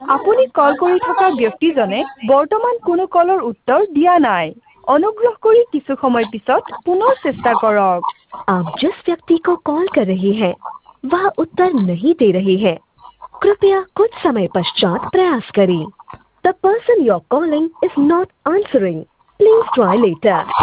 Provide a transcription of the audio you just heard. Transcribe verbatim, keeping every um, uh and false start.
আপুনি কল কৰি থকা ব্যক্তিজনে বৰ্তমান কোনো কলৰ উত্তৰ দিয়া নাই। অনুগ্ৰহ কৰি কিছু সময় পিছত পুনৰ চেষ্টা কৰক। आप जिस व्यक्ति को कॉल कर रही हैं, वह उत्तर नहीं दे रही है। कृपया कुछ समय पश्चात प्रयास करें। The person you're calling is not answering. Please try later.